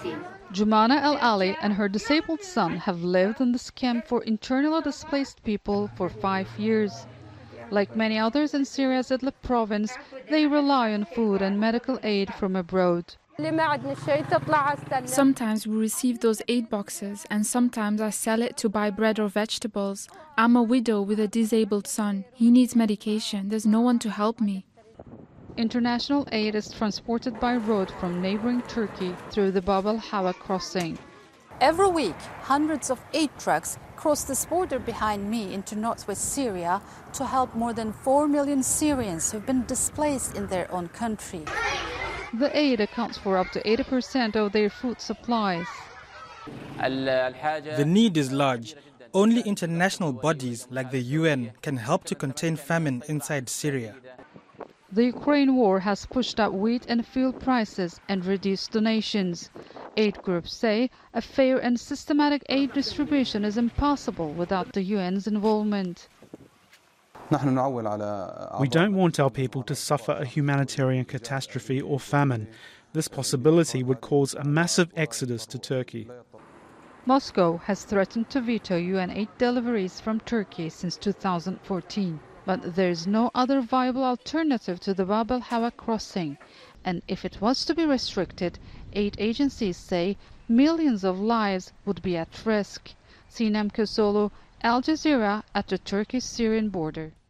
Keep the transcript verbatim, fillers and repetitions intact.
Jumana El Ali and her disabled son have lived in this camp for internally displaced people for five years. Like many others in Syria's Idlib province, they rely on food and medical aid from abroad. Sometimes we receive those aid boxes and sometimes I sell it to buy bread or vegetables. I'm a widow with a disabled son. He needs medication. There's no one to help me. International aid is transported by road from neighboring Turkey through the Bab al-Hawa crossing. Every week, hundreds of aid trucks cross this border behind me into northwest Syria to help more than four million Syrians who've been displaced in their own country. The aid accounts for up to eighty percent of their food supplies. The need is large. Only international bodies like the U N can help to contain famine inside Syria. The Ukraine war has pushed up wheat and fuel prices and reduced donations. Aid groups say a fair and systematic aid distribution is impossible without the U N's involvement. We don't want our people to suffer a humanitarian catastrophe or famine. This possibility would cause a massive exodus to Turkey. Moscow has threatened to veto U N aid deliveries from Turkey since two thousand fourteen. But there is no other viable alternative to the Bab al-Hawa crossing. And if it was to be restricted, aid agencies say millions of lives would be at risk. Sinem Kösoğlu, Al Jazeera, at the Turkish-Syrian border.